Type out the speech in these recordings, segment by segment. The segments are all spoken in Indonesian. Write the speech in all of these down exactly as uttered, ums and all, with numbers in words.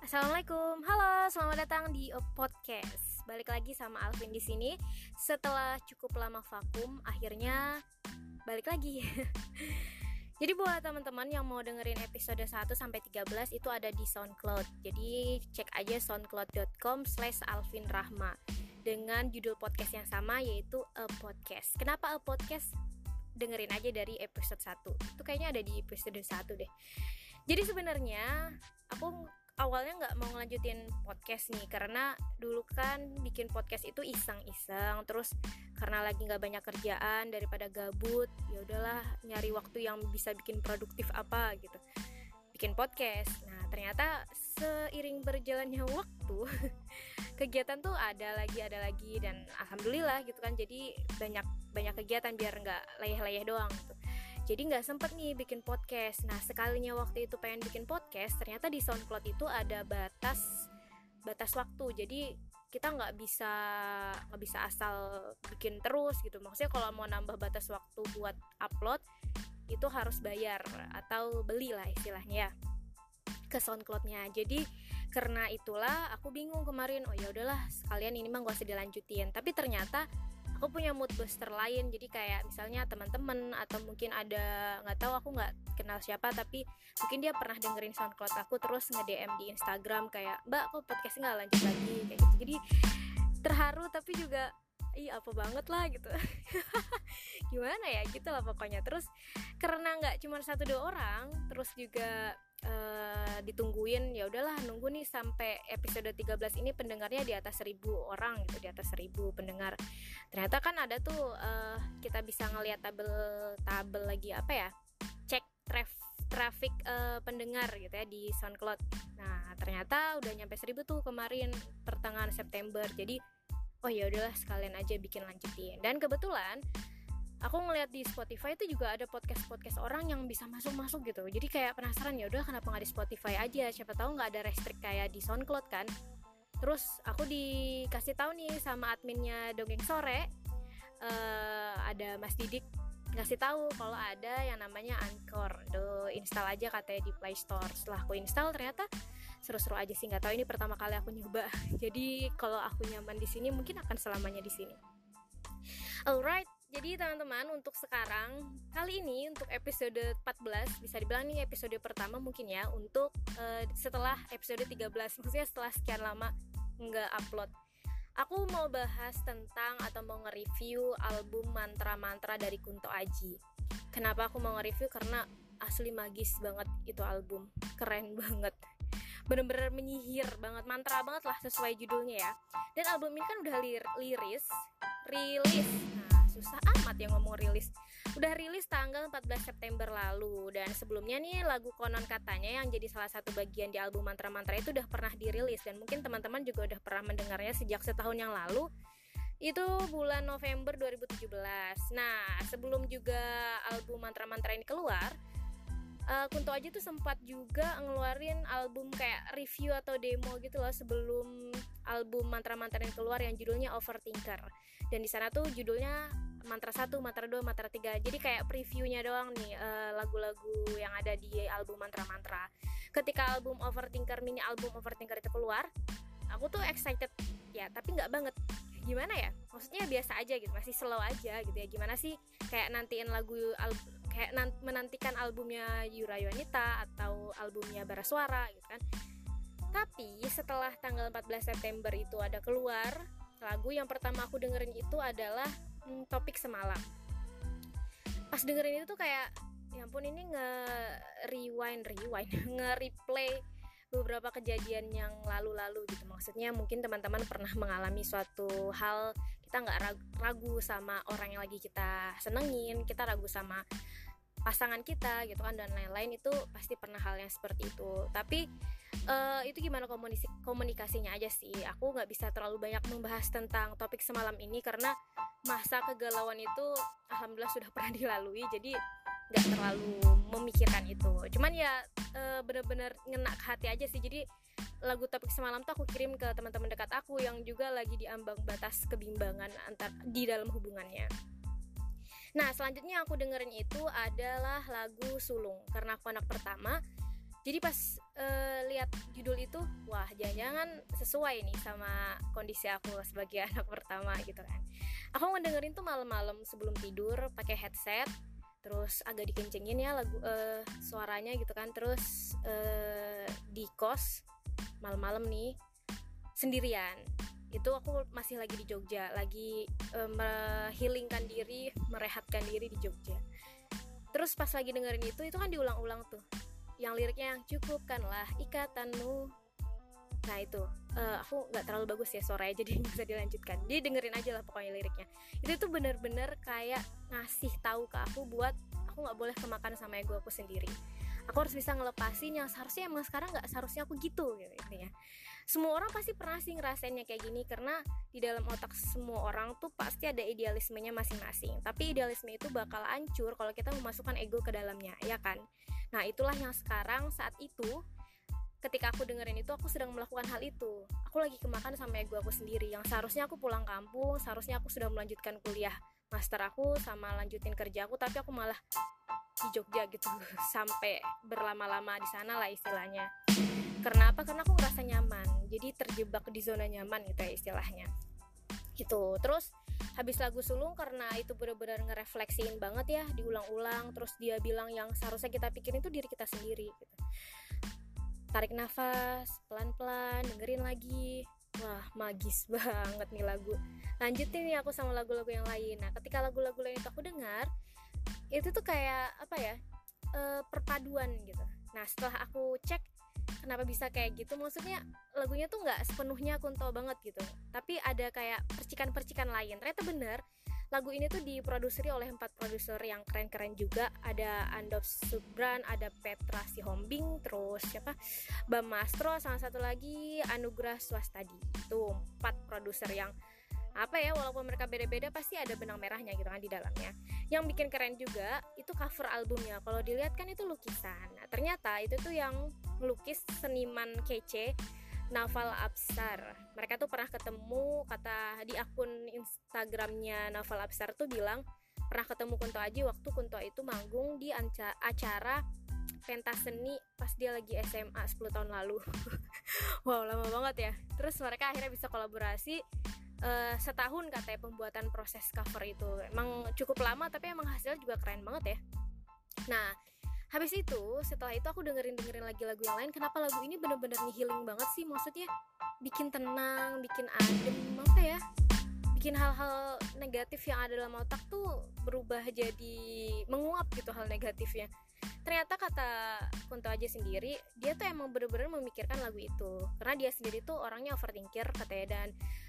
Assalamualaikum, halo, selamat datang di podcast. Balik lagi sama Alvin di sini. Setelah cukup lama vakum, akhirnya balik lagi. Jadi buat teman-teman yang mau dengerin episode satu sampai tiga belas itu ada di SoundCloud. Jadi cek aja soundcloud dot com slash alvin rahma dengan judul podcast yang sama, yaitu A Podcast. Kenapa A Podcast? Dengerin aja dari episode satu. Itu kayaknya ada di episode satu deh. Jadi sebenarnya aku awalnya nggak mau ngelanjutin podcast nih, karena dulu kan bikin podcast itu iseng-iseng, terus karena lagi nggak banyak kerjaan, daripada gabut ya udahlah nyari waktu yang bisa bikin produktif apa gitu, bikin podcast. Nah ternyata seiring berjalannya waktu kegiatan tuh ada lagi ada lagi dan alhamdulillah gitu kan, jadi banyak banyak kegiatan biar nggak leyeh-leyeh doang gitu. Jadi gak sempet nih bikin podcast. Nah sekalinya waktu itu pengen bikin podcast, ternyata di SoundCloud itu ada batas batas waktu. Jadi kita gak bisa gak bisa asal bikin terus gitu. Maksudnya kalau mau nambah batas waktu buat upload itu harus bayar atau beli lah istilahnya ke SoundCloud-nya. Jadi karena itulah aku bingung kemarin. Oh ya udahlah sekalian ini mah gak usah dilanjutin. Tapi ternyata aku punya mood booster lain, jadi kayak misalnya teman-teman atau mungkin ada, nggak tahu, aku nggak kenal siapa tapi mungkin dia pernah dengerin SoundCloud aku terus nge-D M di Instagram kayak, Mbak kok podcastnya nggak lanjut lagi kayak gitu. Jadi terharu tapi juga ih apa banget lah gitu. Gimana ya gitu lah pokoknya. Terus karena nggak cuma satu dua orang, terus juga Uh, ditungguin, ya udahlah nunggu nih sampai episode tiga belas ini pendengarnya di atas seribu orang gitu, di atas seribu pendengar. Ternyata kan ada tuh uh, kita bisa ngelihat tabel tabel lagi apa ya, cek traf, traffic uh, pendengar gitu ya di SoundCloud. Nah ternyata udah nyampe seribu tuh kemarin pertengahan September. Jadi oh ya udahlah sekalian aja bikin lanjutin. Dan kebetulan aku ngeliat di Spotify itu juga ada podcast-podcast orang yang bisa masuk-masuk gitu. Jadi kayak penasaran, ya udah kenapa nggak di Spotify aja? Siapa tahu nggak ada restrict kayak di SoundCloud kan. Terus aku dikasih tahu nih sama adminnya Dongeng Sore, uh, ada Mas Didik ngasih tahu kalau ada yang namanya Anchor. Duh, install aja katanya di Play Store. Setelah aku install ternyata seru-seru aja sih. Nggak tahu ini pertama kali aku nyoba. Jadi kalau aku nyaman di sini mungkin akan selamanya di sini. Alright. Jadi teman-teman untuk sekarang, kali ini untuk episode empat belas, bisa dibilang nih episode pertama mungkin ya, untuk uh, setelah episode tiga belas, maksudnya setelah sekian lama nggak upload. Aku mau bahas tentang atau mau nge-review album Mantra-Mantra dari Kunto Aji. Kenapa aku mau nge-review? Karena asli magis banget itu album, keren banget, bener-bener menyihir banget, mantra banget lah sesuai judulnya ya. Dan album ini kan udah lir- liris, rilis, nah susah amat ya ngomong rilis. Udah rilis tanggal empat belas September lalu. Dan sebelumnya nih lagu Konon Katanya yang jadi salah satu bagian di album Mantra-Mantra itu udah pernah dirilis. Dan mungkin teman-teman juga udah pernah mendengarnya sejak setahun yang lalu. Itu bulan November dua ribu tujuh belas. Nah sebelum juga album Mantra-Mantra ini keluar, uh, Kunto Aji tuh sempat juga ngeluarin album kayak review atau demo gitu loh sebelum album Mantra-Mantra ini keluar yang judulnya Overthinker. Dan di sana tuh judulnya Mantra satu, Mantra dua, Mantra tiga. Jadi kayak previewnya doang nih uh, lagu-lagu yang ada di album Mantra-Mantra. Ketika album Overthinker, mini album Overthinker itu keluar, aku tuh excited ya, tapi nggak banget. Gimana ya? Maksudnya biasa aja gitu, masih slow aja gitu ya. Gimana sih kayak nantiin lagu al- kayak nan- menantikan albumnya Yura Yunita atau albumnya Bara Suara gitu kan. Tapi setelah tanggal empat belas September itu ada keluar, lagu yang pertama aku dengerin itu adalah hmm, Topik Semalam. Pas dengerin itu tuh kayak ya ampun, ini nge-rewind rewind, nge-replay beberapa kejadian yang lalu-lalu gitu. Maksudnya mungkin teman-teman pernah mengalami suatu hal, kita gak ragu sama orang yang lagi kita senengin, kita ragu sama pasangan kita gitu kan, dan lain-lain. Itu pasti pernah hal yang seperti itu. Tapi uh, itu gimana komunikasi, komunikasinya aja sih. Aku gak bisa terlalu banyak membahas tentang Topik Semalam ini karena masa kegalauan itu alhamdulillah sudah pernah dilalui, jadi gak terlalu memikirkan itu. Cuman ya uh, benar-benar ngena ke hati aja sih. Jadi lagu Topik Semalam tuh aku kirim ke teman-teman dekat aku yang juga lagi diambang batas kebimbangan antar di dalam hubungannya. Nah selanjutnya aku dengerin itu adalah lagu Sulung, karena aku anak pertama. Jadi pas uh, lihat judul itu, wah jangan-jangan sesuai nih sama kondisi aku sebagai anak pertama gitu kan. Aku ngedengerin tuh malam-malam sebelum tidur pakai headset, terus agak dikencengin ya lagu uh, suaranya gitu kan. Terus uh, di kos malam-malam nih sendirian. Itu aku masih lagi di Jogja, lagi uh, menghilingkan diri, merehatkan diri di Jogja. Terus pas lagi dengerin itu, itu kan diulang-ulang tuh yang liriknya yang cukupkanlah ikatanmu. Nah itu uh, aku nggak terlalu bagus ya suaranya, jadi nggak bisa dilanjutkan. Jadi dengerin aja lah pokoknya liriknya. Itu tuh bener-bener kayak ngasih tahu ke aku buat aku nggak boleh kemakan sama ego aku sendiri. Aku harus bisa ngelepasin yang seharusnya emang sekarang nggak seharusnya aku gitu, gitu intinya. Semua orang pasti pernah sih ngerasainnya kayak gini, karena di dalam otak semua orang tuh pasti ada idealismenya masing-masing. Tapi idealisme itu bakal hancur kalau kita memasukkan ego ke dalamnya, ya kan? Nah itulah yang sekarang saat itu ketika aku dengerin itu aku sedang melakukan hal itu. Aku lagi kemakan sama ego aku sendiri, yang seharusnya aku pulang kampung, seharusnya aku sudah melanjutkan kuliah master aku sama lanjutin kerja aku, tapi aku malah di Jogja gitu sampai berlama-lama di sana lah istilahnya. Karena apa? Karena aku ngerasa nyaman, jadi terjebak di zona nyaman gitu ya istilahnya gitu. Terus habis lagu sulung, karena itu benar-benar ngerefleksiin banget ya, diulang-ulang. Terus dia bilang yang seharusnya kita pikirin itu diri kita sendiri gitu. Tarik nafas pelan-pelan, dengerin lagi. Wah magis banget nih lagu. Lanjutin nih aku sama lagu-lagu yang lain. Nah ketika lagu-lagu lain itu aku dengar, itu tuh kayak apa ya, e, perpaduan gitu. Nah setelah aku cek kenapa bisa kayak gitu, maksudnya lagunya tuh nggak sepenuhnya Kunto banget gitu, tapi ada kayak percikan-percikan lain. Ternyata bener, lagu ini tuh diproduseri oleh empat produser yang keren-keren juga. Ada Andop Subran, ada Petra Sihombing, terus siapa, Bam Mastro, sama satu lagi Anugrah Swastadi. Itu empat produser yang apa ya, walaupun mereka beda-beda pasti ada benang merahnya gitu kan di dalamnya. Yang bikin keren juga itu cover albumnya. Kalau dilihat kan itu lukisan. Nah, ternyata itu tuh yang melukis seniman kece, Naval Absar. Mereka tuh pernah ketemu, kata di akun Instagramnya Naval Absar tuh bilang pernah ketemu Kunto Aji waktu Kunto itu manggung di anca- acara pentas seni pas dia lagi S M A sepuluh tahun lalu. Wow, lama banget ya. Terus mereka akhirnya bisa kolaborasi Uh, setahun katanya pembuatan proses cover itu. Emang cukup lama tapi emang hasilnya juga keren banget ya. Nah habis itu setelah itu aku dengerin-dengerin lagi lagu yang lain. Kenapa lagu ini bener-bener healing banget sih, maksudnya bikin tenang, bikin adem, apa ya, bikin hal-hal negatif yang ada dalam otak tuh berubah jadi menguap gitu hal negatifnya. Ternyata kata Kunto Aji sendiri, dia tuh emang bener-bener memikirkan lagu itu karena dia sendiri tuh orangnya overthinker katanya, dan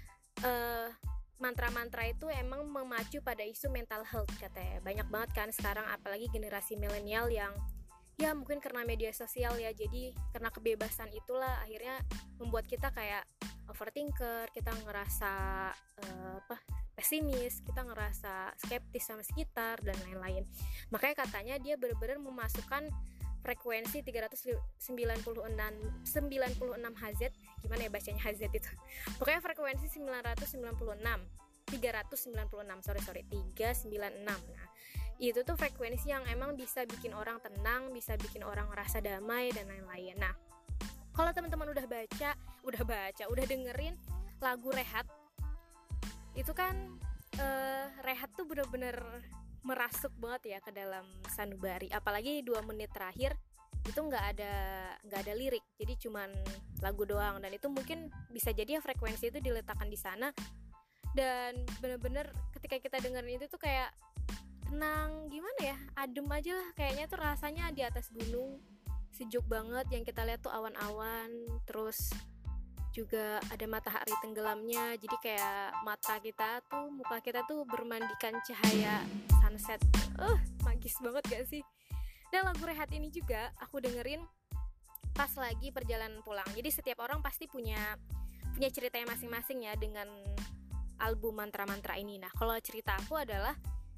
Uh, mantra-mantra itu emang memacu pada isu mental health katanya. Banyak banget kan sekarang, apalagi generasi milenial yang ya mungkin karena media sosial ya, jadi karena kebebasan itulah akhirnya membuat kita kayak overthinker, kita ngerasa uh, apa pesimis, kita ngerasa skeptis sama sekitar dan lain-lain. Makanya katanya dia benar-benar memasukkan frekuensi tiga ratus sembilan puluh enam Hz, gimana ya bacanya Hz itu, pokoknya frekuensi sembilan ratus sembilan puluh enam tiga ratus sembilan puluh enam sorry sorry tiga ratus sembilan puluh enam. Nah itu tuh frekuensi yang emang bisa bikin orang tenang, bisa bikin orang ngerasa damai dan lain-lain. Nah kalau teman-teman udah baca udah baca udah dengerin lagu Rehat, itu kan uh, Rehat tuh bener-bener merasuk banget ya ke dalam sanubari, apalagi dua menit terakhir itu nggak ada nggak ada lirik, jadi cuman lagu doang. Dan itu mungkin bisa jadi ya frekuensi itu diletakkan di sana, dan bener-bener ketika kita dengerin itu tuh kayak tenang, gimana ya, adem aja lah kayaknya tuh rasanya di atas gunung, sejuk banget. Yang kita lihat tuh awan-awan, terus juga ada matahari tenggelamnya, jadi kayak mata kita tuh, muka kita tuh bermandikan cahaya sunset. Uh, magis banget gak sih? Dan lagu Rehat ini juga aku dengerin pas lagi perjalanan pulang. Jadi setiap orang pasti punya punya ceritanya masing-masing ya dengan album mantra-mantra ini. Nah kalau cerita aku adalah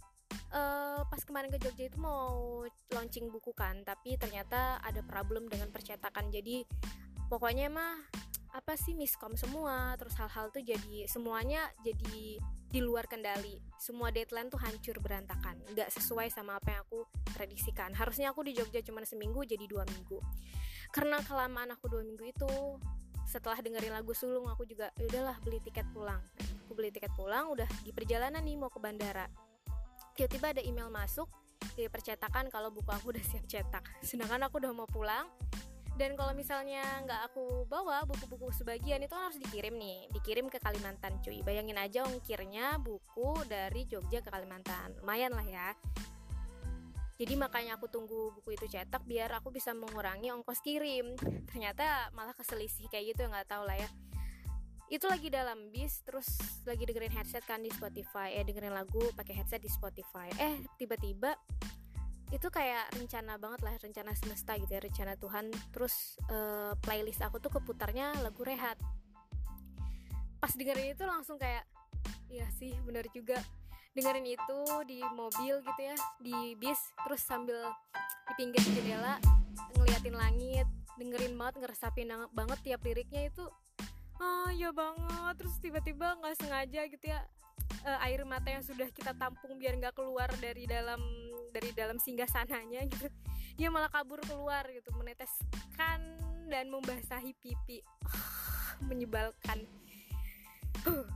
uh, pas kemarin ke Jogja itu mau launching buku kan, tapi ternyata ada problem dengan percetakan. Jadi pokoknya mah apa sih miskom semua, terus hal-hal tuh jadi semuanya jadi di luar kendali, semua deadline tuh hancur berantakan, nggak sesuai sama apa yang aku prediksikan. Harusnya aku di Jogja cuma seminggu jadi dua minggu. karena kelamaan aku dua minggu itu, setelah dengerin lagu sulung aku juga ya udahlah beli tiket pulang. Aku beli tiket pulang, udah di perjalanan nih mau ke bandara. Tiba-tiba ada email masuk di percetakan kalau buku aku udah siap cetak. Sedangkan aku udah mau pulang. Dan kalau misalnya nggak aku bawa buku-buku sebagian itu kan harus dikirim nih, dikirim ke Kalimantan cuy. Bayangin aja ongkirnya buku dari Jogja ke Kalimantan, lumayan lah ya. Jadi makanya aku tunggu buku itu cetak biar aku bisa mengurangi ongkos kirim. Ternyata malah keselisih kayak gitu, nggak tahu lah ya. Itu lagi dalam bis, terus lagi dengerin headset kan di Spotify, eh dengerin lagu pakai headset di Spotify. Eh tiba-tiba itu kayak rencana banget lah, rencana semesta gitu ya, rencana Tuhan. Terus uh, playlist aku tuh keputarnya lagu Rehat. Pas dengerin itu langsung kayak, iya sih benar juga. Dengerin itu di mobil gitu ya, di bis, terus sambil di pinggir jendela ngeliatin langit, dengerin banget, ngeresapin banget tiap liriknya itu. Oh iya banget. Terus tiba-tiba nggak sengaja gitu ya, uh, air mata yang sudah kita tampung biar nggak keluar dari dalam dari dalam singgah sananya gitu, dia malah kabur keluar gitu, meneteskan dan membasahi pipi. Oh, menyebalkan. uh.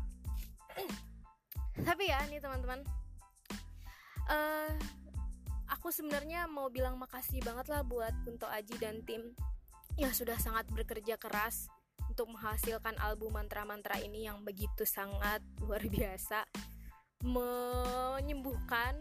Tapi ya nih teman-teman, uh, aku sebenarnya mau bilang makasih banget lah buat Kunto Aji dan tim yang sudah sangat bekerja keras untuk menghasilkan album mantra-mantra ini yang begitu sangat luar biasa, menyembuhkan,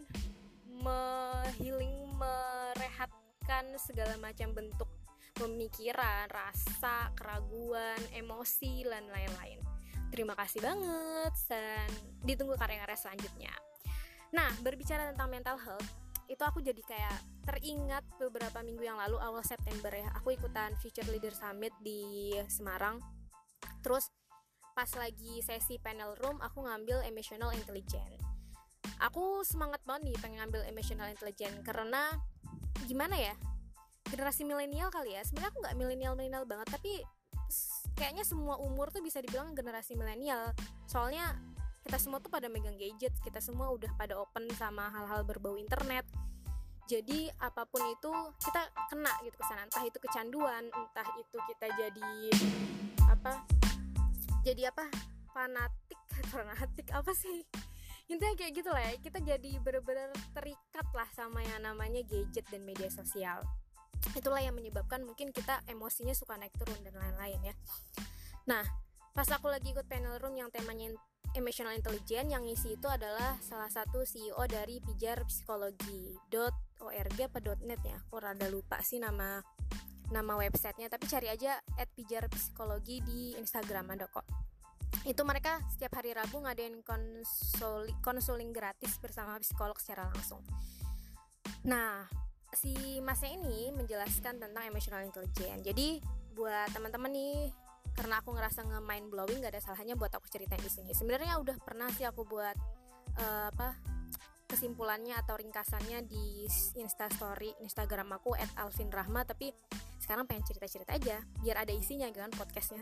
me-healing, merehatkan segala macam bentuk pemikiran, rasa, keraguan, emosi, dan lain-lain. Terima kasih banget, dan ditunggu karya-karya selanjutnya. Nah, berbicara tentang mental health, itu aku jadi kayak teringat beberapa minggu yang lalu, awal September ya, aku ikutan Future Leader Summit di Semarang. Terus pas lagi sesi panel room, aku ngambil Emotional Intelligence. Aku semangat banget nih pengen ngambil Emotional Intelligence karena gimana ya, generasi milenial kali ya. Sebenarnya aku nggak milenial-milenial banget, tapi kayaknya semua umur tuh bisa dibilang generasi milenial. Soalnya kita semua tuh pada megang gadget, kita semua udah pada open sama hal-hal berbau internet. Jadi apapun itu kita kena gitu kesana, entah itu kecanduan, entah itu kita jadi apa, jadi apa fanatik, fanatik apa sih? Intinya kayak gitu lah ya, kita jadi benar-benar terikat lah sama yang namanya gadget dan media sosial. Itulah yang menyebabkan mungkin kita emosinya suka naik turun dan lain-lain ya. Nah, pas aku lagi ikut panel room yang temanya Emotional Intelligence, yang ngisi itu adalah salah satu C E O dari pijar psikologi dot org apa .net ya, aku rada lupa sih nama nama websitenya, tapi cari aja at pijar psikologi di Instagram ada kok. Itu mereka setiap hari Rabu ngadain konsuli, konseling gratis bersama psikolog secara langsung. Nah, si masnya ini menjelaskan tentang emotional intelligence. Jadi buat teman-teman nih, karena aku ngerasa nge-mind blowing, gak ada salahnya buat aku ceritain di sini. Sebenarnya udah pernah sih aku buat uh, apa kesimpulannya atau ringkasannya di Instastory Instagram aku at alvin rahma, tapi sekarang pengen cerita-cerita aja biar ada isinya kan podcastnya.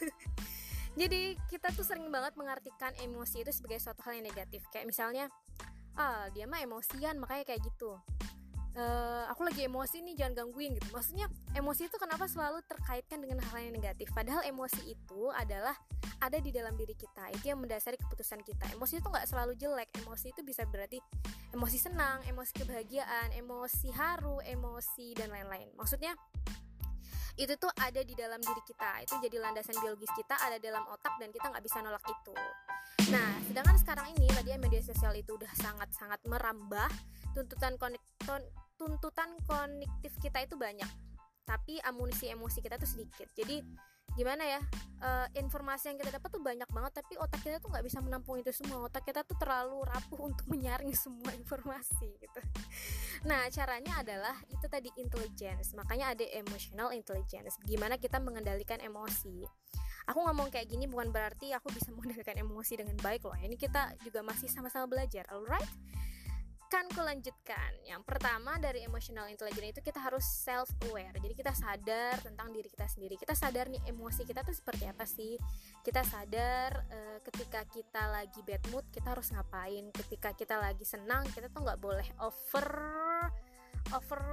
Jadi kita tuh sering banget mengartikan emosi itu sebagai suatu hal yang negatif. Kayak misalnya, ah dia mah emosian makanya kayak gitu, uh, aku lagi emosi nih jangan gangguin gitu. Maksudnya emosi itu kenapa selalu terkaitkan dengan hal yang negatif, padahal emosi itu adalah ada di dalam diri kita, itu yang mendasari keputusan kita. Emosi itu gak selalu jelek, emosi itu bisa berarti emosi senang, emosi kebahagiaan, emosi haru, emosi dan lain-lain. Maksudnya itu tuh ada di dalam diri kita, itu jadi landasan biologis kita, ada dalam otak dan kita nggak bisa nolak itu. Nah, sedangkan sekarang ini tadi media sosial itu udah sangat-sangat merambah, tuntutan konek, tuntutan kognitif kita itu banyak, tapi amunisi emosi kita tuh sedikit. Jadi gimana ya, uh, informasi yang kita dapat tuh banyak banget, tapi otak kita tuh nggak bisa menampung itu semua. Otak kita tuh terlalu rapuh untuk menyaring semua informasi gitu. Nah, caranya adalah itu tadi intelligence. Makanya ada emotional intelligence, gimana kita mengendalikan emosi. Aku ngomong kayak gini bukan berarti aku bisa mengendalikan emosi dengan baik loh. Ini kita juga masih sama-sama belajar, alright? Kan aku lanjutkan. Yang pertama dari emotional intelligence itu kita harus self aware. Jadi kita sadar tentang diri kita sendiri. Kita sadar nih emosi kita tuh seperti apa sih. Kita sadar uh, ketika kita lagi bad mood kita harus ngapain. Ketika kita lagi senang kita tuh nggak boleh over over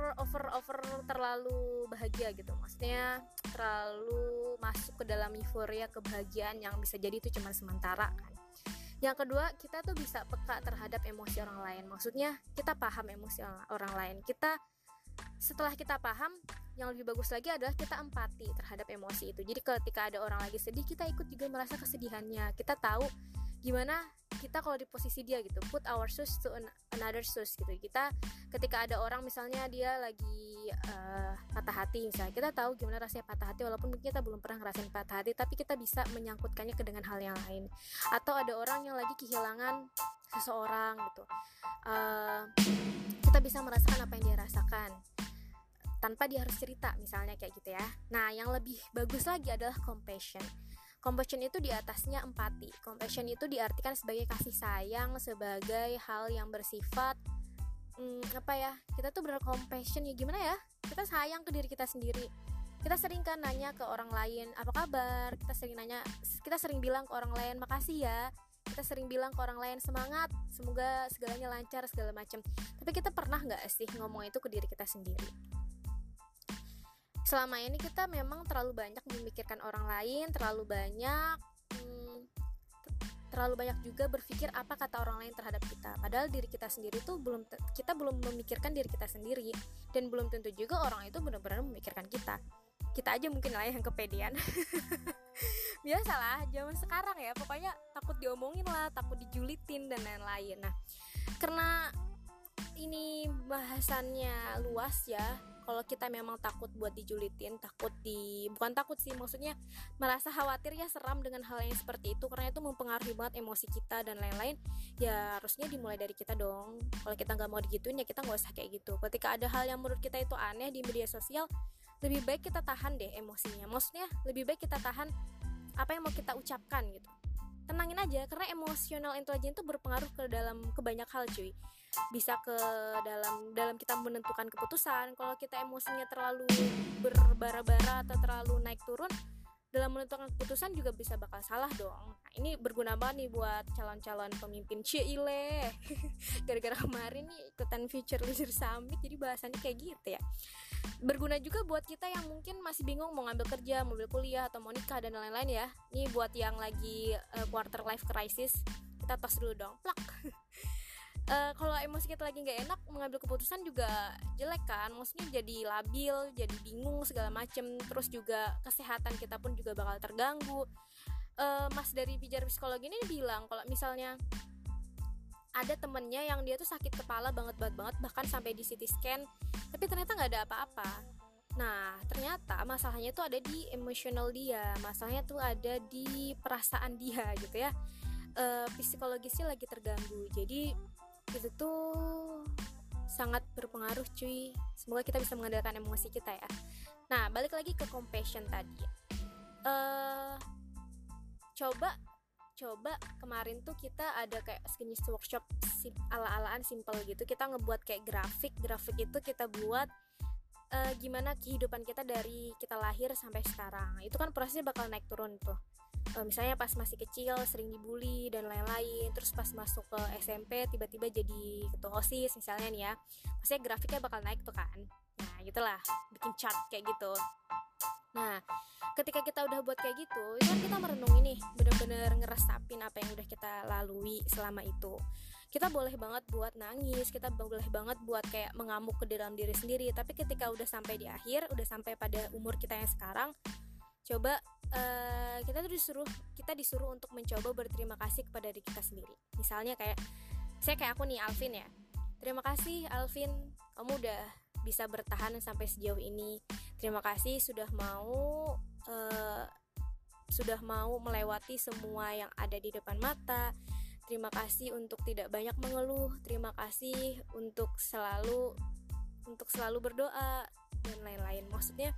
over over over terlalu bahagia gitu, maksudnya terlalu masuk ke dalam euforia kebahagiaan yang bisa jadi itu cuma sementara kan. Yang kedua, kita tuh bisa peka terhadap emosi orang lain, maksudnya kita paham emosi orang lain. Kita setelah kita paham, yang lebih bagus lagi adalah kita empati terhadap emosi itu. Jadi ketika ada orang lagi sedih, kita ikut juga merasa kesedihannya. Kita tahu gimana kita kalau di posisi dia gitu, put our shoes to another shoes gitu. Kita ketika ada orang misalnya dia lagi uh, patah hati misalnya, kita tahu gimana rasanya patah hati, walaupun mungkin kita belum pernah ngerasain patah hati, tapi kita bisa menyangkutkannya ke dengan hal yang lain. Atau ada orang yang lagi kehilangan seseorang gitu, uh, kita bisa merasakan apa yang dia rasakan tanpa dia harus cerita misalnya kayak gitu ya. Nah, yang lebih bagus lagi adalah compassion. Compassion itu di atasnya empati. Compassion itu diartikan sebagai kasih sayang, sebagai hal yang bersifat hmm, apa ya? Kita tuh bener compassion ya gimana ya? Kita sayang ke diri kita sendiri. Kita sering kan nanya ke orang lain, apa kabar? Kita sering nanya, kita sering bilang ke orang lain, makasih ya. Kita sering bilang ke orang lain, semangat, semoga segalanya lancar segala macam. Tapi kita pernah nggak sih ngomong itu ke diri kita sendiri? Selama ini kita memang terlalu banyak memikirkan orang lain, terlalu banyak hmm, terlalu banyak juga berpikir apa kata orang lain terhadap kita. Padahal diri kita sendiri tuh belum kita belum memikirkan diri kita sendiri, dan belum tentu juga orang itu benar-benar memikirkan kita. Kita aja mungkin lah yang kepedean. Biasalah zaman sekarang ya, pokoknya takut diomongin lah, takut dijulitin dan lain-lain. Nah, karena ini bahasannya luas ya. Kalau kita memang takut buat dijulitin, takut di bukan takut sih, maksudnya merasa khawatir ya, seram dengan hal yang seperti itu, karena itu mempengaruhi banget emosi kita dan lain-lain. Ya harusnya dimulai dari kita dong. Kalau kita nggak mau digituin ya kita nggak usah kayak gitu. Ketika ada hal yang menurut kita itu aneh di media sosial, lebih baik kita tahan deh emosinya. Maksudnya lebih baik kita tahan apa yang mau kita ucapkan gitu. Tenangin aja, karena emotional intelligence itu berpengaruh ke dalam ke banyak hal cuy. Bisa ke dalam dalam kita menentukan keputusan. Kalau kita emosinya terlalu berbara-bara atau terlalu naik turun dalam menentukan keputusan juga bisa bakal salah dong. Nah, ini berguna banget nih buat calon-calon pemimpin Cile. Gara-gara kemarin nih ikutan Future Leader Summit, jadi bahasannya kayak gitu ya. Berguna juga buat kita yang mungkin masih bingung mau ngambil kerja, mau ambil kuliah, atau mau nikah dan lain-lain ya. Ini buat yang lagi uh, quarter life crisis, kita tos dulu dong, plak. Uh, kalau emosi kita lagi nggak enak, mengambil keputusan juga jelek kan, maksudnya jadi labil, jadi bingung segala macem, terus juga kesehatan kita pun juga bakal terganggu. Uh, mas dari bicara psikologi ini bilang kalau misalnya ada temennya yang dia tuh sakit kepala banget banget banget, bahkan sampai di C T scan, tapi ternyata nggak ada apa-apa. Nah, ternyata masalahnya tuh ada di emosional dia, masalahnya tuh ada di perasaan dia gitu ya. Uh, psikologisnya lagi terganggu, jadi itu tuh sangat berpengaruh cuy. Semoga kita bisa mengendalikan emosi kita ya. Nah, balik lagi ke compassion tadi. Uh, coba coba kemarin tuh kita ada kayak sejenis workshop sim, ala-alaan simple gitu. Kita ngebuat kayak grafik. Grafik itu kita buat uh, gimana kehidupan kita dari kita lahir sampai sekarang. Itu kan prosesnya bakal naik turun tuh. Uh, misalnya pas masih kecil sering dibully dan lain-lain, terus pas masuk ke S M P tiba-tiba jadi ketua OSIS misalnya nih ya, maksudnya grafiknya bakal naik tuh kan. Nah gitulah, bikin chart kayak gitu. Nah ketika kita udah buat kayak gitu, itu kan kita merenung ini, bener-bener ngeresapin apa yang udah kita lalui selama itu. Kita boleh banget buat nangis, kita boleh banget buat kayak mengamuk ke dalam diri sendiri, tapi ketika udah sampai di akhir, udah sampai pada umur kita yang sekarang, coba uh, kita tuh disuruh kita disuruh untuk mencoba berterima kasih kepada diri kita sendiri. Misalnya kayak saya kayak aku nih, Alvin ya. Terima kasih Alvin, kamu udah bisa bertahan sampai sejauh ini. Terima kasih sudah mau uh, sudah mau melewati semua yang ada di depan mata. Terima kasih untuk tidak banyak mengeluh. Terima kasih untuk selalu untuk selalu berdoa dan lain-lain. Maksudnya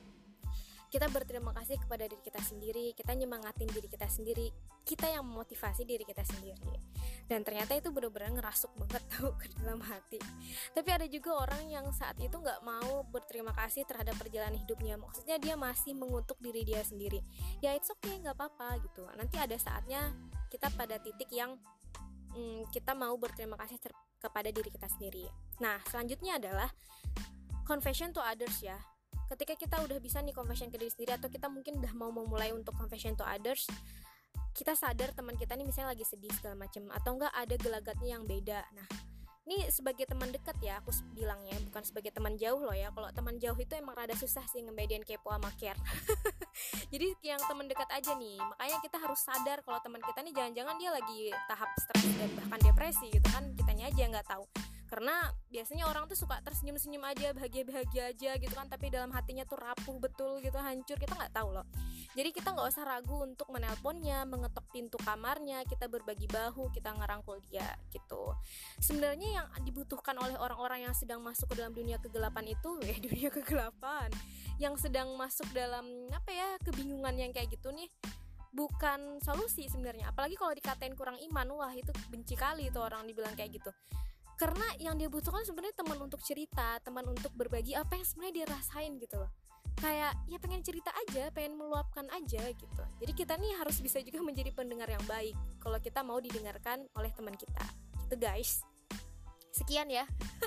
kita berterima kasih kepada diri kita sendiri, kita nyemangatin diri kita sendiri, kita yang memotivasi diri kita sendiri. Dan ternyata itu benar-benar ngerasuk banget tau ke dalam hati. Tapi ada juga orang yang saat itu gak mau berterima kasih terhadap perjalanan hidupnya. Maksudnya dia masih mengutuk diri dia sendiri. Ya it's okay, gak apa-apa gitu. Nanti ada saatnya kita pada titik yang hmm, kita mau berterima kasih ter- kepada diri kita sendiri. Nah selanjutnya adalah confession to others ya. Ketika kita udah bisa nih confession ke diri sendiri, atau kita mungkin udah mau memulai untuk confession to others, kita sadar teman kita nih misalnya lagi sedih segala macam, atau enggak ada gelagatnya yang beda. Nah, ini sebagai teman dekat ya aku bilangnya, bukan sebagai teman jauh loh ya. Kalau teman jauh itu emang rada susah sih ngebedain kepo sama care. Jadi yang teman dekat aja nih, makanya kita harus sadar kalau teman kita nih jangan-jangan dia lagi tahap stres dan bahkan depresi gitu kan, kitanya aja nggak tahu. Karena biasanya orang tuh suka tersenyum-senyum aja, bahagia-bahagia aja gitu kan, tapi dalam hatinya tuh rapuh betul gitu, hancur, kita nggak tahu loh. Jadi kita nggak usah ragu untuk menelponnya, mengetok pintu kamarnya, kita berbagi bahu, kita ngerangkul dia gitu. Sebenarnya yang dibutuhkan oleh orang-orang yang sedang masuk ke dalam dunia kegelapan itu, eh dunia kegelapan, yang sedang masuk dalam apa ya, kebingungan yang kayak gitu nih, bukan solusi sebenarnya. Apalagi kalau dikatain kurang iman, wah itu benci kali itu orang dibilang kayak gitu. Karena yang dia butuhkan sebenarnya teman untuk cerita, teman untuk berbagi apa yang sebenarnya dia rasain gitu loh. Kayak ya pengen cerita aja, pengen meluapkan aja gitu. Jadi kita nih harus bisa juga menjadi pendengar yang baik kalau kita mau didengarkan oleh teman kita. Gitu guys. Sekian ya.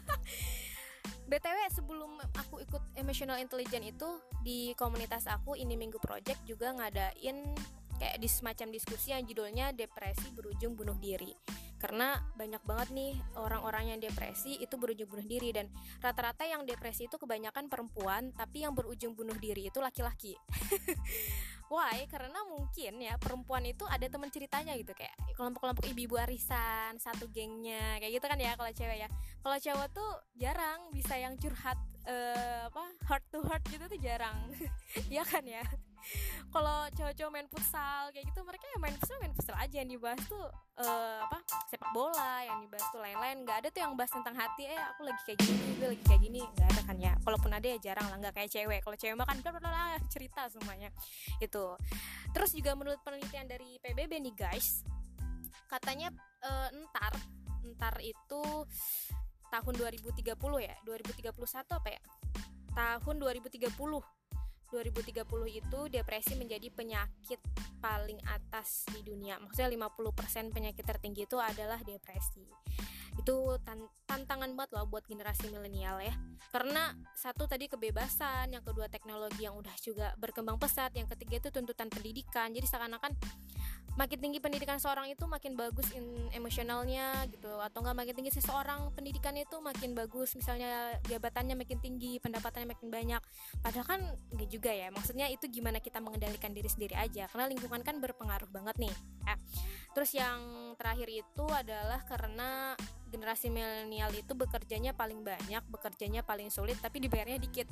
B T W sebelum aku ikut Emotional Intelligence itu, di komunitas aku Ini Minggu Project juga ngadain kayak di semacam diskusi yang judulnya Depresi Berujung Bunuh Diri. Karena banyak banget nih orang-orang yang depresi itu berujung bunuh diri, dan rata-rata yang depresi itu kebanyakan perempuan, tapi yang berujung bunuh diri itu laki-laki. Why? Karena mungkin ya perempuan itu ada teman ceritanya gitu, kayak kelompok-kelompok ibu-ibu arisan, satu gengnya, kayak gitu kan ya kalau cewek ya. Kalau cowok tuh jarang bisa yang curhat uh, apa heart to heart gitu tuh jarang. Ya kan ya. Kalau cowok-cowok main futsal kayak gitu, mereka yang main futsal main futsal aja, yang dibahas tuh uh, apa sepak bola, yang dibahas tuh lain-lain. Nggak ada tuh yang bahas tentang hati, eh aku lagi kayak gini, gue lagi kayak gini, nggak ada kan ya. Kalaupun ada ya jarang lah, nggak kayak cewek. Kalau cewek mah kan blablabla cerita semuanya itu. Terus juga menurut penelitian dari P B B nih guys, katanya uh, entar entar itu tahun dua ribu tiga puluh ya, dua ribu tiga puluh satu apa ya, tahun dua ribu tiga puluh dua ribu tiga puluh itu depresi menjadi penyakit paling atas di dunia. Maksudnya lima puluh persen penyakit tertinggi itu adalah depresi. Itu tan- tantangan banget loh buat generasi milenial ya. Karena satu tadi kebebasan, yang kedua teknologi yang udah juga berkembang pesat, yang ketiga itu tuntutan pendidikan. Jadi seakan-akan makin tinggi pendidikan seorang itu makin bagus in emosionalnya gitu, atau enggak makin tinggi seseorang pendidikan itu makin bagus, misalnya jabatannya makin tinggi, pendapatannya makin banyak. Padahal kan enggak juga ya, maksudnya itu gimana kita mengendalikan diri sendiri aja, karena lingkungan kan berpengaruh banget nih. eh. Terus yang terakhir itu adalah karena generasi milenial itu bekerjanya paling banyak, bekerjanya paling sulit, tapi dibayarnya dikit.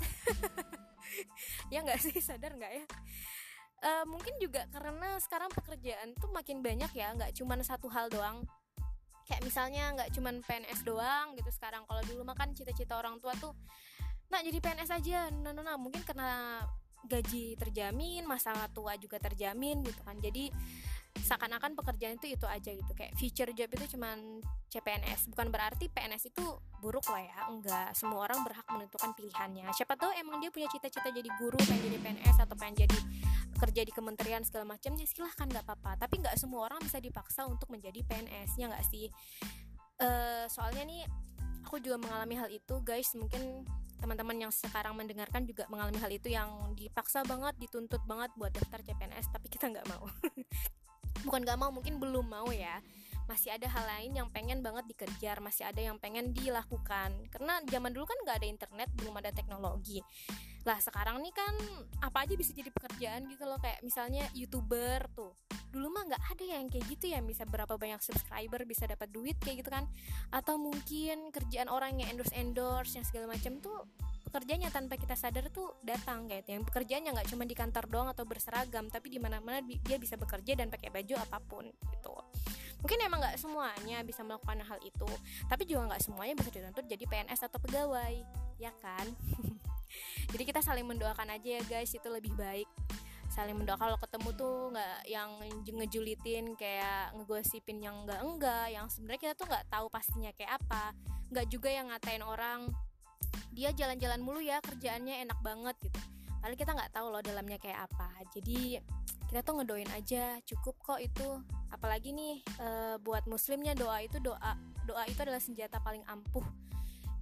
Ya enggak sih, sadar enggak ya? Uh, mungkin juga karena sekarang pekerjaan tuh makin banyak ya, nggak cuma satu hal doang. Kayak misalnya nggak cuma P N S doang gitu sekarang. Kalau dulu mah kan cita-cita orang tua tuh, nah jadi P N S aja. Nah, nah, nah. Mungkin karena gaji terjamin, masa tua juga terjamin gitu kan. Jadi seakan-akan pekerjaan itu itu aja gitu, kayak future job itu cuman C P N S. Bukan berarti P N S itu buruk lah ya, enggak, semua orang berhak menentukan pilihannya. Siapa tahu emang dia punya cita-cita jadi guru, pengen jadi P N S atau pengen jadi kerja di kementerian segala macamnya, silahkan, nggak apa-apa. Tapi nggak semua orang bisa dipaksa untuk menjadi P N S, ya nggak sih? Uh, soalnya nih aku juga mengalami hal itu guys. Mungkin teman-teman yang sekarang mendengarkan juga mengalami hal itu, yang dipaksa banget, dituntut banget buat daftar C P N S, tapi kita nggak mau. Bukan gak mau, mungkin belum mau ya. Masih ada hal lain yang pengen banget dikejar, masih ada yang pengen dilakukan. Karena zaman dulu kan gak ada internet, belum ada teknologi. Lah sekarang nih kan apa aja bisa jadi pekerjaan gitu loh. Kayak misalnya YouTuber tuh, dulu mah gak ada yang kayak gitu ya, bisa berapa banyak subscriber, bisa dapat duit kayak gitu kan. Atau mungkin kerjaan orang yang endorse-endorse yang segala macam tuh, pekerjaannya tanpa kita sadar tuh datang kayak itu. Yang pekerjaannya nggak cuma di kantor doang atau berseragam, tapi di mana-mana dia bisa bekerja dan pakai baju apapun gitu. Mungkin emang nggak semuanya bisa melakukan hal itu, tapi juga nggak semuanya bisa dituntut jadi P N S atau pegawai, ya kan? Jadi kita saling mendoakan aja ya guys, itu lebih baik. Saling mendoakan. Kalau ketemu tuh nggak yang ngejulitin, kayak ngegosipin yang enggak-enggak, yang sebenarnya kita tuh nggak tahu pastinya kayak apa. Nggak juga yang ngatain orang, dia jalan-jalan mulu ya, kerjaannya enak banget gitu. Padahal kita nggak tahu loh dalamnya kayak apa. Jadi kita tuh ngedoain aja, cukup kok itu. Apalagi nih e, buat muslimnya, doa itu doa doa itu adalah senjata paling ampuh.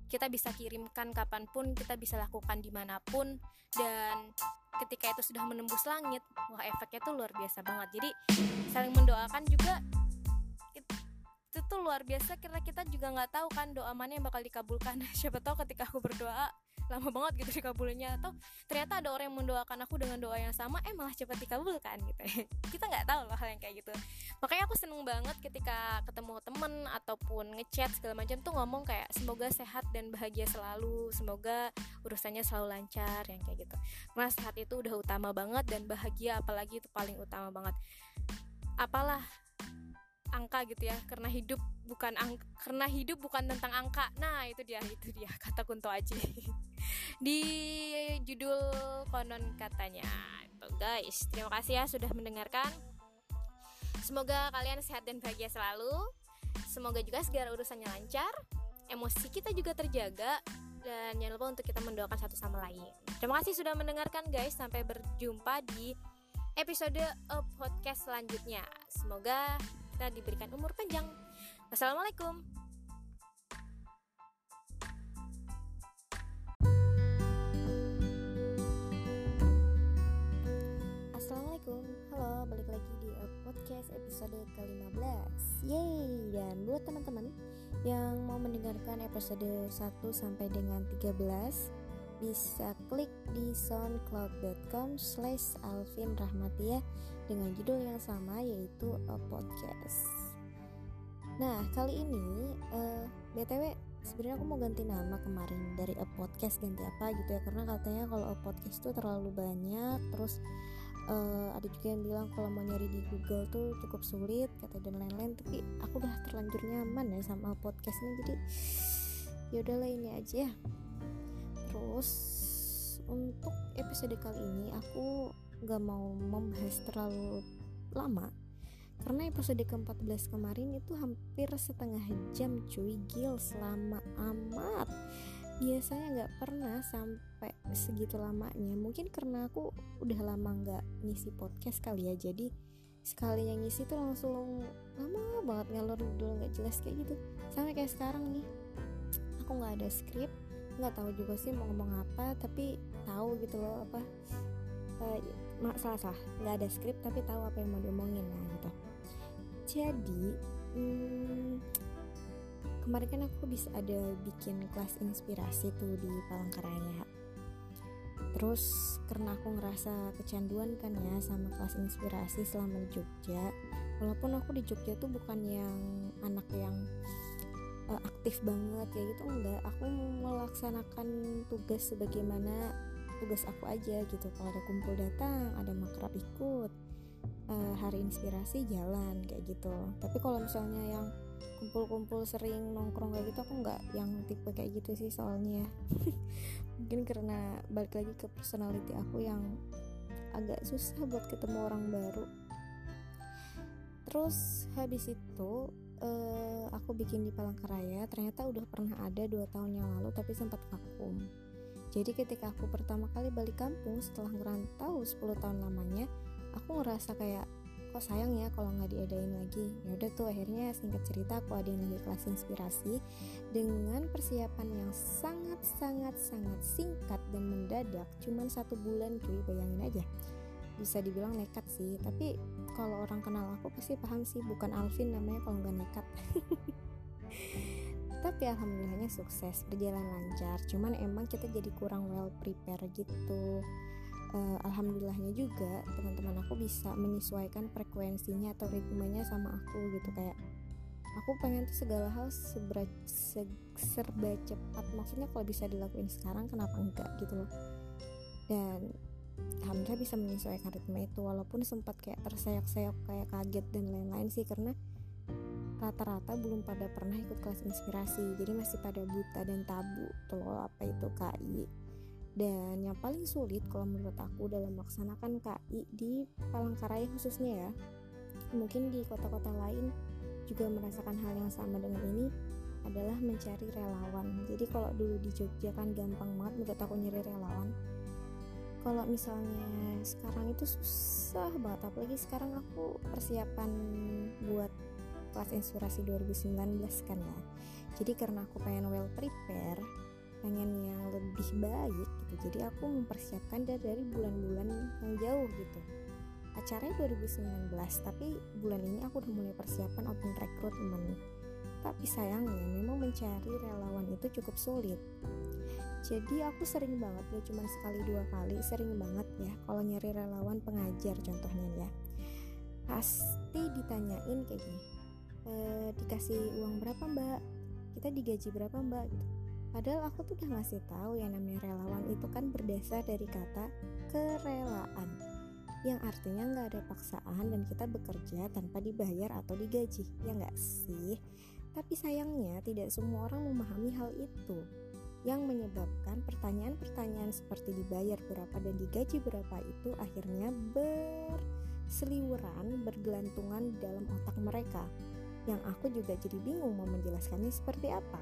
kita bisa kirimkan kapanpun, kita bisa lakukan dimanapun, dan ketika itu sudah menembus langit, wah efeknya tuh luar biasa banget. Jadi saling mendoakan juga itu tuh luar biasa, karena kita juga nggak tahu kan doa mana yang bakal dikabulkan. Siapa tahu ketika aku berdoa lama banget gitu dikabulnya, atau ternyata ada orang yang mendoakan aku dengan doa yang sama, eh malah cepat dikabulkan gitu. Kita nggak tahu loh hal yang kayak gitu. Makanya aku seneng banget ketika ketemu temen ataupun ngechat segala macam tuh ngomong kayak semoga sehat dan bahagia selalu, semoga urusannya selalu lancar, yang kayak gitu. Karena sehat itu udah utama banget, dan bahagia apalagi itu paling utama banget. Apalah angka gitu ya, karena hidup bukan ang- karena hidup bukan tentang angka. Nah itu dia itu dia kata Kunto Aji di judul konon katanya itu. Guys, terima kasih ya sudah mendengarkan. Semoga kalian sehat dan bahagia selalu. Semoga juga segala urusannya lancar, emosi kita juga terjaga, dan jangan lupa untuk kita mendoakan satu sama lain. Terima kasih sudah mendengarkan guys. Sampai berjumpa di episode uh, podcast selanjutnya. Semoga kita diberikan umur panjang. Wassalamualaikum. Assalamualaikum. Halo, balik lagi di podcast episode ke lima belas. Yeay, dan buat teman-teman yang mau mendengarkan episode satu sampai dengan tiga belas, bisa klik di soundcloud.com slash Alvin Rahmatia dengan judul yang sama, yaitu A Podcast. Nah, kali ini uh, B T W sebenarnya aku mau ganti nama kemarin dari A Podcast ganti apa gitu ya, karena katanya kalau A Podcast tuh terlalu banyak. Terus uh, ada juga yang bilang kalau mau nyari di Google tuh cukup sulit kata dan lain-lain. Tapi aku udah terlanjur nyaman ya sama A Podcast ini, jadi yaudahlah ini aja ya. Terus untuk episode kali ini aku gak mau membahas terlalu lama, karena episode ke empat belas kemarin itu hampir setengah jam cuy. Gil, lama amat. Biasanya gak pernah sampai segitu lamanya. Mungkin karena aku udah lama gak ngisi podcast kali ya, jadi sekalinya ngisi tuh langsung lama banget ngalor ngidul gak jelas kayak gitu. Sampai kayak sekarang nih, aku gak ada skrip, nggak tahu juga sih mau ngomong apa, tapi tahu gitu loh apa uh, salah salah nggak ada skrip tapi tahu apa yang mau diomongin lah gitu. Jadi hmm, kemarin kan aku bisa ada bikin kelas inspirasi tuh di Palangkaraya. Terus karena aku ngerasa kecanduan kan ya sama kelas inspirasi selama di Jogja, walaupun aku di Jogja tuh bukan yang anak yang aktif banget ya gitu, enggak, aku melaksanakan tugas sebagaimana tugas aku aja gitu. Kalau ada kumpul datang, ada makrab ikut, uh, hari inspirasi jalan kayak gitu. Tapi kalau misalnya yang kumpul-kumpul sering nongkrong kayak gitu, aku enggak yang tipe kayak gitu sih soalnya. Mungkin karena balik lagi ke personality aku yang agak susah buat ketemu orang baru. Terus habis itu Uh, aku bikin di Palangkaraya, ternyata udah pernah ada dua tahun yang lalu tapi sempat vakum. Jadi ketika aku pertama kali balik kampung setelah ngerantau sepuluh tahun lamanya, aku ngerasa kayak kok sayang ya kalau nggak diadain lagi. Ya udah tuh akhirnya singkat cerita aku adain lagi kelas inspirasi dengan persiapan yang sangat sangat sangat singkat dan mendadak, cuman satu bulan cuy, bayangin aja. Bisa dibilang nekat sih, tapi kalau orang kenal aku pasti paham sih, bukan Alvin namanya kalau nggak nekat. Tapi alhamdulillahnya sukses, berjalan lancar. Cuman emang kita jadi kurang well prepare gitu. uh, Alhamdulillahnya juga teman-teman aku bisa menyesuaikan frekuensinya atau ritmenya sama aku gitu. Kayak aku pengen tuh segala hal sebera, se, serba cepat. Maksudnya kalau bisa dilakuin sekarang kenapa enggak gitu loh. Dan alhamdulillah bisa menyesuaikan ritme itu, walaupun sempat kayak terseok-seok, kayak kaget dan lain-lain sih, karena rata-rata belum pada pernah ikut kelas inspirasi, jadi masih pada buta dan tabu tuh loh apa itu K I. Dan yang paling sulit kalau menurut aku dalam melaksanakan K I di Palangkaraya khususnya ya, mungkin di kota-kota lain juga merasakan hal yang sama dengan ini, adalah mencari relawan. Jadi kalau dulu di Jogja kan gampang banget menurut aku nyari relawan. Kalau misalnya sekarang itu susah banget, apalagi sekarang aku persiapan buat kelas inspirasi dua ribu sembilan belas kan ya. Jadi karena aku pengen well prepare, pengen yang lebih baik gitu, jadi aku mempersiapkan dari, dari bulan-bulan yang jauh gitu. Acaranya dua ribu sembilan belas, tapi bulan ini aku udah mulai persiapan open recruitment. Tapi sayangnya memang mencari relawan itu cukup sulit. Jadi aku sering banget, gak cuma sekali dua kali, sering banget ya kalau nyari relawan pengajar contohnya ya, pasti ditanyain kayak gini, e, dikasih uang berapa mbak, kita digaji berapa mbak gitu. Padahal aku tuh udah ngasih tahu yang namanya relawan itu kan berdasar dari kata kerelaan, yang artinya nggak ada paksaan dan kita bekerja tanpa dibayar atau digaji, ya nggak sih? Tapi sayangnya tidak semua orang memahami hal itu, yang menyebabkan pertanyaan-pertanyaan seperti dibayar berapa dan digaji berapa itu akhirnya berseliweran, bergelantungan di dalam otak mereka, yang aku juga jadi bingung mau menjelaskannya seperti apa.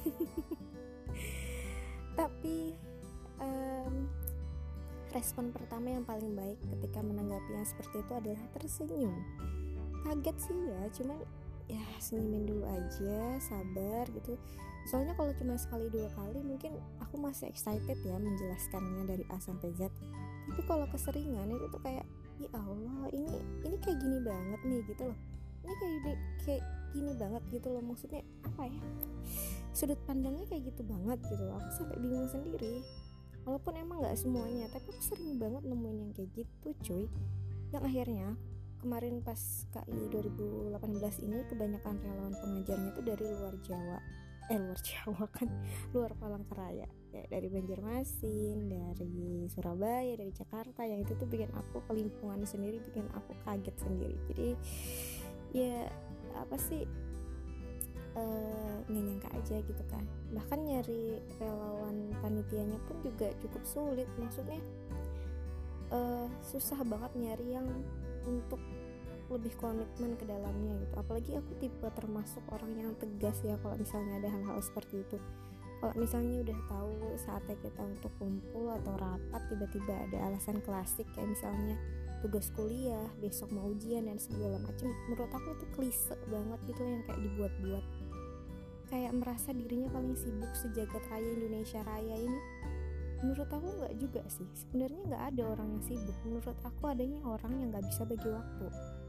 Tapi um, respon pertama yang paling baik ketika menanggapi yang seperti itu adalah tersenyum. Kaget sih ya, cuman ya senyumin dulu aja, sabar gitu. Soalnya kalau cuma sekali dua kali mungkin aku masih excited ya menjelaskannya dari A sampai Z. Tapi kalau keseringan itu tuh kayak, ya Allah, ini ini kayak gini banget nih gitu loh. Ini kayak kayak gini banget gitu loh, maksudnya apa ya? Sudut pandangnya kayak gitu banget gitu loh. Aku sampai bingung sendiri. Walaupun emang nggak semuanya, tapi aku sering banget nemuin yang kayak gitu, cuy. Yang akhirnya kemarin pas K I dua ribu delapan belas ini kebanyakan relawan pengajarnya tuh dari luar Jawa. Eh luar Jawa kan, luar Palangkaraya, kayak dari Banjarmasin, dari Surabaya, dari Jakarta. Yang itu tuh bikin aku kelimpungan sendiri, bikin aku kaget sendiri. Jadi ya apa sih, uh, nggak nyangka aja gitu kan. Bahkan nyari relawan panitianya pun juga cukup sulit. Maksudnya uh, susah banget nyari yang untuk lebih komitmen ke dalamnya gitu. Apalagi aku tipe termasuk orang yang tegas ya kalau misalnya ada hal-hal seperti itu. Kalau misalnya udah tahu saatnya kita untuk kumpul atau rapat, tiba-tiba ada alasan klasik kayak misalnya tugas kuliah, besok mau ujian dan segala macam, menurut aku itu klise banget gitu yang kayak dibuat-buat. Kayak merasa dirinya paling sibuk sejagat raya Indonesia Raya ini. Menurut aku nggak juga sih. Sebenarnya nggak ada orang yang sibuk. Menurut aku adanya orang yang nggak bisa bagi waktu.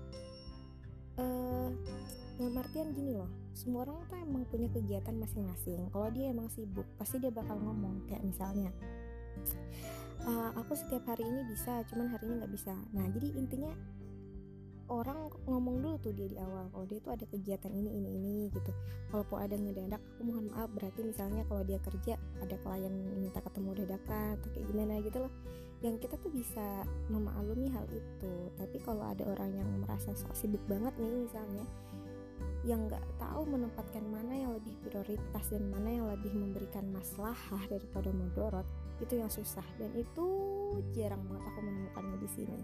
Uh, dalam artian gini loh, semua orang tuh emang punya kegiatan masing-masing. Kalau dia emang sibuk, pasti dia bakal ngomong. Kayak misalnya, uh, aku setiap hari ini bisa, cuman hari ini nggak bisa. Nah, jadi intinya orang ngomong dulu tuh dia di awal kalau dia tuh ada kegiatan ini ini ini gitu. Kalaupun ada ngedadak, aku mohon maaf, berarti misalnya kalau dia kerja ada klien minta ketemu dadakan atau kayak gimana gitu loh, yang kita tuh bisa memaklumi hal itu. Tapi kalau ada orang yang merasa sok sibuk banget nih misalnya, yang nggak tahu menempatkan mana yang lebih prioritas dan mana yang lebih memberikan maslahah daripada mudarat, itu yang susah, dan itu jarang banget aku menemukannya di sini.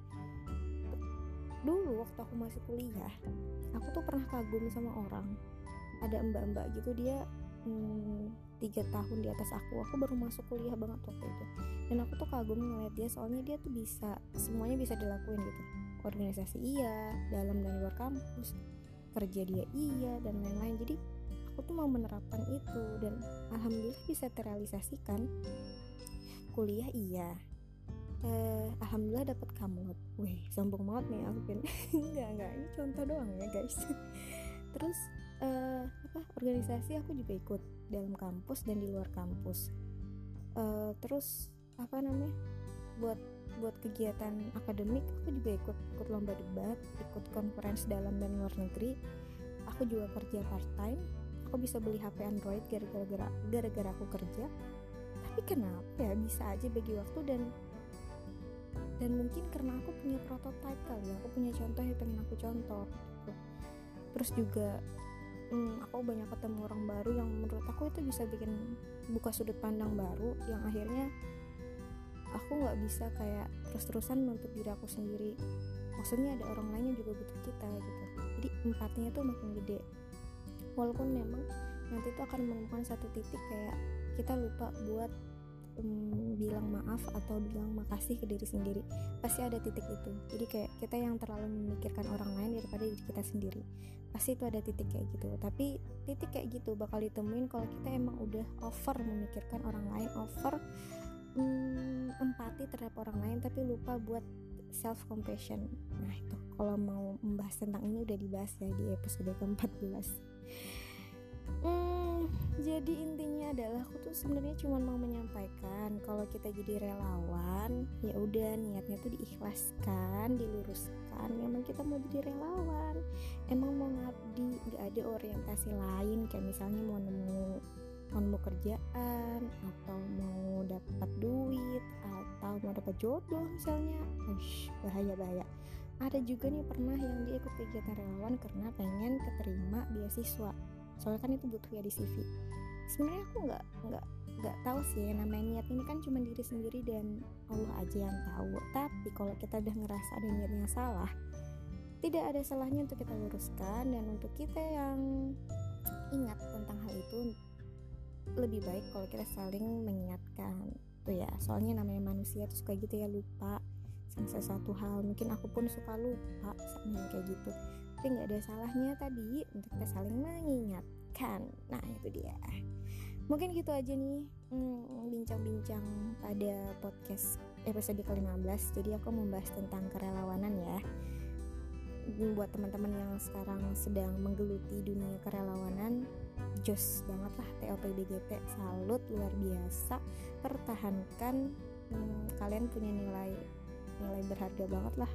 Dulu waktu aku masih kuliah, aku tuh pernah kagum sama orang. Ada mbak-mbak gitu, dia hmm, tiga tahun di atas aku. Aku baru masuk kuliah banget waktu itu. Dan aku tuh kagum ngeliat dia, soalnya dia tuh bisa, semuanya bisa dilakuin gitu. Organisasi iya, dalam dan luar kampus, kerja dia iya, dan lain-lain. Jadi aku tuh mau menerapkan itu, dan alhamdulillah bisa terrealisasikan. Kuliah iya, Uh, alhamdulillah dapat kamot. Wih, sombong banget nih Alvin. enggak enggak ini contoh doang ya guys. Terus uh, apa organisasi aku juga ikut dalam kampus dan di luar kampus. Uh, terus apa namanya, buat buat kegiatan akademik aku juga ikut ikut lomba debat, ikut conference dalam dan luar negeri. Aku juga kerja part time. Aku bisa beli H P Android gara-gara gara-gara aku kerja. Tapi kenapa ya bisa aja bagi waktu, dan dan mungkin karena aku punya prototype kali ya, aku punya contoh yang pengen aku contoh gitu. Terus juga hmm, aku banyak ketemu orang baru yang menurut aku itu bisa bikin buka sudut pandang baru, yang akhirnya aku nggak bisa kayak terus-terusan menutup diri aku sendiri. Maksudnya ada orang lain yang juga butuh kita gitu. Jadi empatinya tuh makin gede. Walaupun memang nanti tuh akan menemukan satu titik kayak kita lupa buat um, bilang maaf atau bilang makasih ke diri sendiri. Pasti ada titik itu. Jadi kayak kita yang terlalu memikirkan orang lain daripada diri kita sendiri, pasti itu ada titik kayak gitu. Tapi titik kayak gitu bakal ditemuin kalau kita emang udah over memikirkan orang lain, over um, empati terhadap orang lain, tapi lupa buat self compassion. Nah itu kalau mau membahas tentang ini udah dibahas ya di episode keempat belas. Hmm, jadi intinya adalah aku tuh sebenarnya cuma mau menyampaikan kalau kita jadi relawan, ya udah niatnya tuh diikhlaskan, diluruskan. Memang kita mau jadi relawan, emang mau ngabdi, nggak ada orientasi lain kayak misalnya mau nemu mau nemu kerjaan atau mau dapat duit atau mau dapat jodoh misalnya. Ush, bahaya bahaya. Ada juga nih pernah yang dia ikut kegiatan relawan karena pengen keterima beasiswa. Soalnya kan itu butuh ya di C V. Sebenarnya aku nggak nggak nggak tahu sih, namanya niat ini kan cuma diri sendiri dan Allah aja yang tahu. Tapi kalau kita udah ngerasa ada niat yang salah, tidak ada salahnya untuk kita luruskan. Dan untuk kita yang ingat tentang hal itu, lebih baik kalau kita saling mengingatkan tuh ya. Soalnya namanya manusia tuh suka gitu ya, lupa sama sesuatu hal. Mungkin aku pun suka lupa sama yang kayak gitu, tapi nggak ada salahnya tadi untuk kita saling mengingatkan. Nah itu dia. Mungkin gitu aja nih hmm, bincang-bincang pada podcast episode ke lima belas. Jadi aku membahas tentang kerelawanan ya. Buat teman-teman yang sekarang sedang menggeluti dunia kerelawanan, jos banget lah T O P B G T, salut, luar biasa. Pertahankan, hmm, kalian punya nilai nilai berharga banget lah.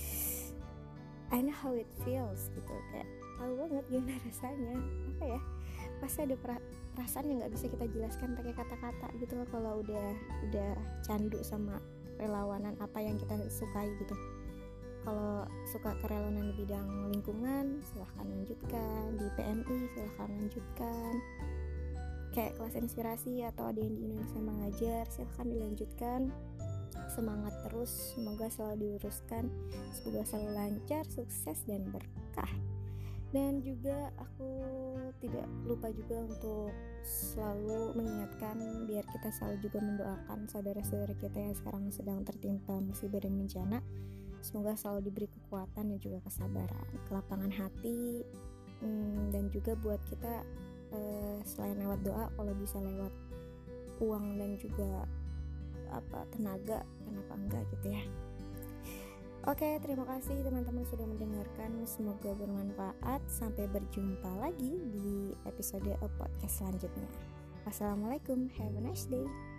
I know how it feels gitu, kayak tahu banget gimana rasanya. Apa ya, pasti ada pra- perasaan yang nggak bisa kita jelaskan pakai kata-kata gitu loh. Kalau udah udah candu sama relawanan apa yang kita sukai gitu. Kalau suka kerelawanan di bidang lingkungan, silahkan lanjutkan. Di P M I silahkan lanjutkan. Kayak kelas inspirasi atau ada yang di Indonesia Mengajar, silahkan dilanjutkan. Semangat terus, semoga selalu diluruskan, semoga selalu lancar, sukses dan berkah. Dan juga aku tidak lupa juga untuk selalu mengingatkan biar kita selalu juga mendoakan saudara-saudara kita yang sekarang sedang tertimpa musibah dan bencana. Semoga selalu diberi kekuatan dan juga kesabaran, kelapangan hati, hmm, dan juga buat kita eh, selain lewat doa, kalau bisa lewat uang dan juga apa tenaga, kenapa enggak gitu ya. Oke, terima kasih teman-teman sudah mendengarkan, semoga bermanfaat. Sampai berjumpa lagi di episode podcast selanjutnya. Wassalamualaikum, have a nice day.